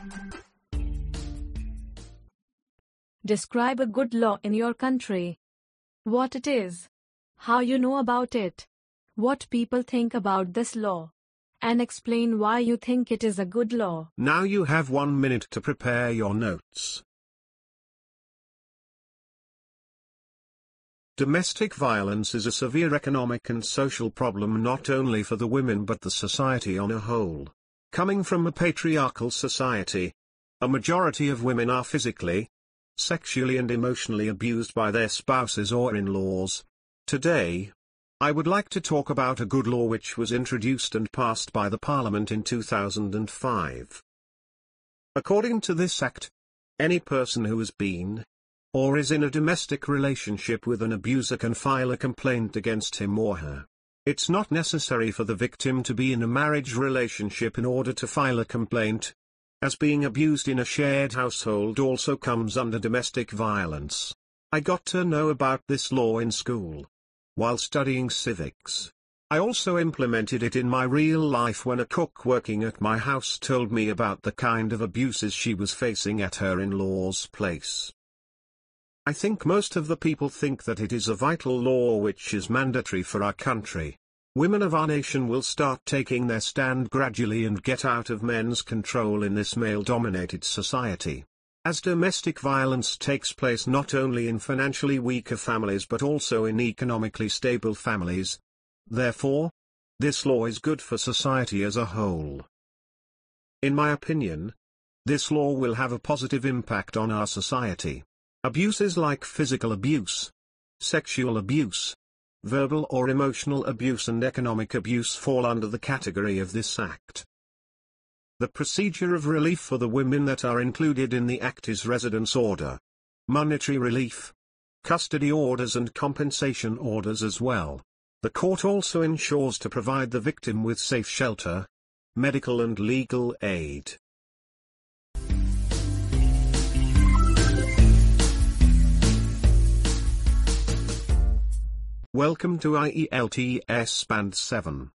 Describe a good law in your country. What it is. How you know about it. What people think about this law. And explain why you think it is a good law. Now you have 1 minute to prepare your notes. Domestic violence is a severe economic and social problem not only for the women but the society on a whole. Coming from a patriarchal society, a majority of women are physically, sexually and emotionally abused by their spouses or in-laws. Today, I would like to talk about a good law which was introduced and passed by the Parliament in 2005. According to this act, any person who has been, or is in a domestic relationship with an abuser can file a complaint against him or her. It's not necessary for the victim to be in a marriage relationship in order to file a complaint, as being abused in a shared household also comes under domestic violence. I got to know about this law in school, while studying civics. I also implemented it in my real life when a cook working at my house told me about the kind of abuses she was facing at her in-laws' place. I think most of the people think that it is a vital law which is mandatory for our country. Women of our nation will start taking their stand gradually and get out of men's control in this male-dominated society. As domestic violence takes place not only in financially weaker families but also in economically stable families, therefore, this law is good for society as a whole. In my opinion, this law will have a positive impact on our society. Abuses like physical abuse, sexual abuse, verbal or emotional abuse and economic abuse fall under the category of this act. The procedure of relief for the women that are included in the act is residence order, monetary relief, custody orders and compensation orders as well. The court also ensures to provide the victim with safe shelter, medical and legal aid. Welcome to IELTS Band 7.